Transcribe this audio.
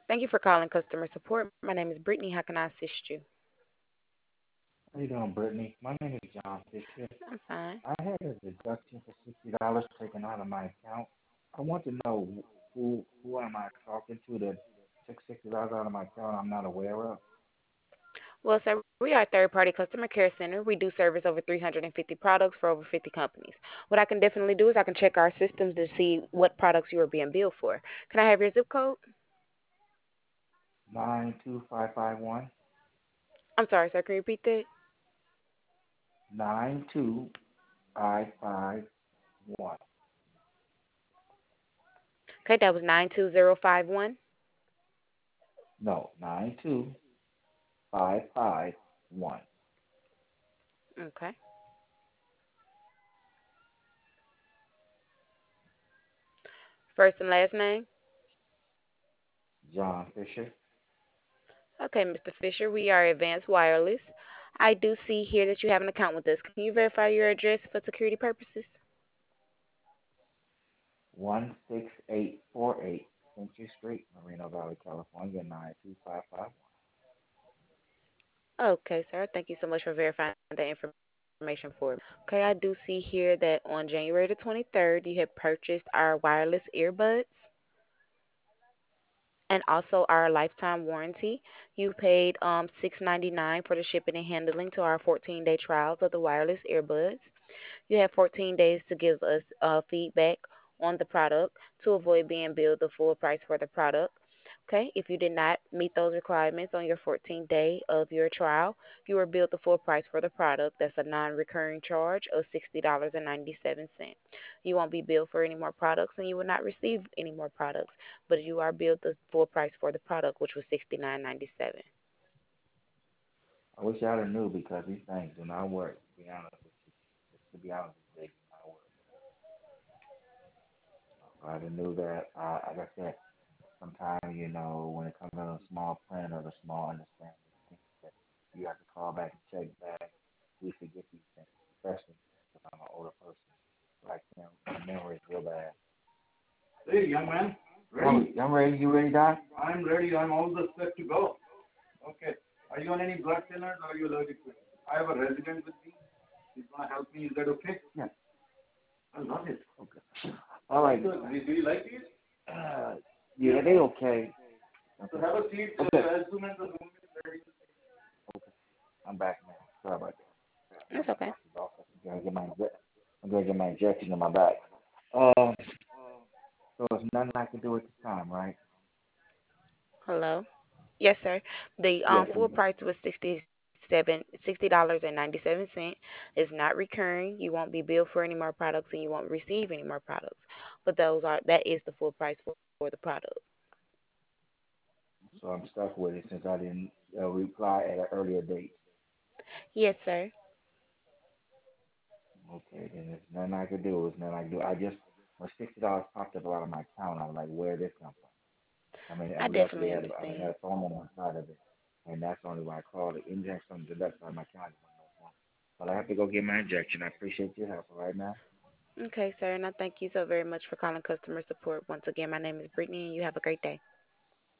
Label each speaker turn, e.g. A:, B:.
A: Thank you for calling customer support. My name is Brittany. How can I assist you?
B: How you doing, Brittany? My name is John Fisher.
A: I'm fine.
B: I had a deduction for $60 taken out of my account. I want to know who am I talking to that took $60 out of my account I'm not aware of.
A: Well, sir, we are a third-party customer care center. We do service over 350 products for over 50 companies. What I can definitely do is I can check our systems to see what products you are being billed for. Can I have your zip code?
B: 92551
A: I'm sorry, sir. Can you repeat that?
B: 92551.
A: Okay, that was 92051.
B: No, 92551.
A: Okay. First and last name?
B: John Fisher.
A: Okay, Mr. Fisher, we are Advanced Wireless. I do see here that you have an account with us. Can you verify your address for security purposes?
B: 16848 Century Street, Moreno Valley, California, 92551.
A: Okay, sir. Thank you so much for verifying that information for me. Okay, I do see here that on January the 23rd, you had purchased our wireless earbuds and also our lifetime warranty. You paid $6.99 for the shipping and handling to our 14-day trials of the wireless earbuds. You have 14 days to give us feedback on the product to avoid being billed the full price for the product. Okay, if you did not meet those requirements on your 14th day of your trial, you are billed the full price for the product. That's a non-recurring charge of $60.97. You won't be billed for any more products and you will not receive any more products, but you are billed the full price for the product, which was $69.97.
B: I wish I'd have knew because these things do not work, to be honest with you. Just to be honest with you, they do not work. If I'd have knew that, like I said, sometimes, when it comes out of small print or the small understanding, things that you have to call back and check back, we forget these things, especially because I'm an older person. Like, my memory is real bad.
C: Hey, young man, ready?
B: I'm ready. You ready, Doc?
C: I'm ready. I'm all the set to go. Okay. Are you on any blood thinners or are you allergic to it? I have a resident with me. He's gonna help me. Is that okay?
B: Yeah.
C: I love it.
B: Okay. All right.
C: So, do you like these?
B: Uh, yeah, they okay.
C: So
B: Okay.
C: have a seat
B: Okay.
C: as soon as the room is ready.
B: Okay. I'm back now. Sorry about that.
A: That's
B: My
A: okay.
B: doctor's office. I'm gonna get my injection in my back. Um. So there's nothing I can do at this time, right?
A: Hello? Yes, sir. The
B: Yes.
A: full price was $60.97. It's not recurring. You won't be billed for any more products and you won't receive any more products. But that is the full price for the product.
B: So I'm stuck with it since I didn't reply at an earlier date.
A: Yes, sir.
B: Okay, then there's nothing I could do. There's nothing I can do. I just when $60 popped up out of my account, I was like, where did this come from? I mean,
A: I
B: we actually
A: definitely
B: had had
A: understand.
B: a phone on one side of it, and that's the only why I called it. Injection to that side of my account. But I have to go get my injection. I appreciate your help right now.
A: Okay, sir, and I thank you so very much for calling customer support. Once again, my name is Brittany and you have a great day.